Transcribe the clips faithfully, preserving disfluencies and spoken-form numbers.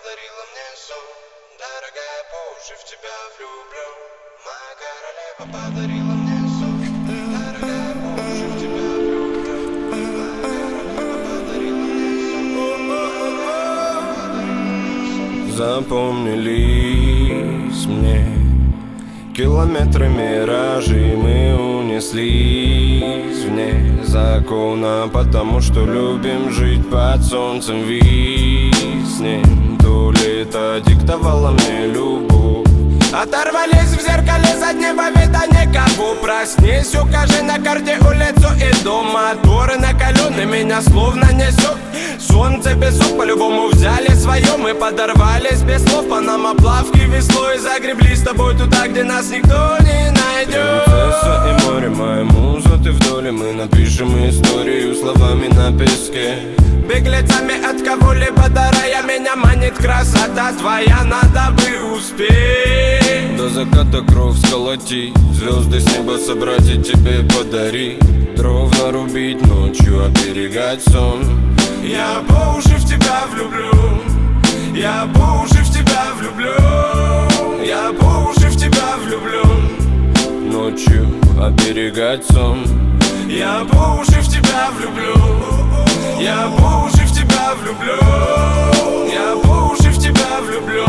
подарила мне сон. Дорогая, по уши в тебя влюблен. Моя королева подарила мне сон. Дорогая, по уши в тебя влюблен. Моя королева подарила мне сон. Запомнились мне километры миражей, мы унеслись вне закона, потому что любим жить под солнцем виснем. То лето диктовало мне любовь. Оторвались в зеркале заднего вида никого. Проснись, укажи на карте улицу и дом. Моторы накалены, меня словно несет. Солнце, песок, по-любому взяли свое. Мы подорвались без слов, панамоплавки веслой. Загребли с тобой туда, где нас никто не найдет. Принцесса и море, моя муза, ты в доле. Мы напишем историю словами на песке. Беглецами от кого-либо дарая, меня манит красота твоя, надо бы успеть. До заката кровь сколотить, звезды с неба собрать и тебе подарить. Дров нарубить ночью, оберегать сон. Я по уши в тебя влюблю. Я по уши в тебя влюблю. Я по уши в тебя влюблю. Ночью оберегать сон. Я по уши в тебя влюблю. Я по уши в тебя влюблю. Я по уши в тебя влюблю.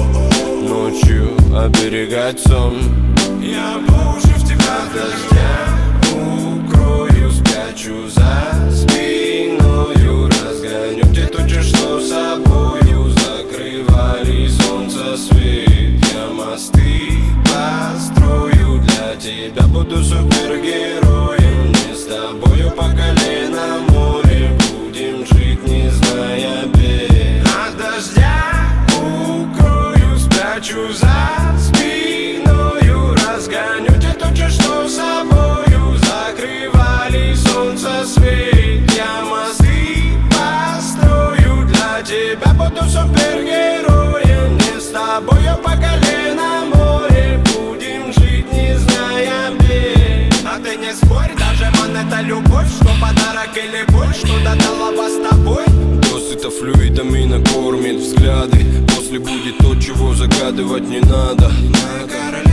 Ночью оберегать сон. Я по уши в тебя дождя укрою, спрячу за спиною. Разгоню те тучи, что собою закрывали солнце свет. Я мосты построю для тебя, буду супергероем. Не с тобою по колено море, будем жить, не зная бед. От дождя укрою, спрячу за спиною. Разгоню те тучи, что собою закрывали солнце свет. Я мосты построю для тебя, буду супергероем. Не с тобою по колено море, будем жить, не зная бед. А ты не спорь, даже монета любовь, что подарок или боль, что-то дала вас с тобой. Досыта флюидами накормит взгляды. После будет то, чего загадывать не надо. Моя королева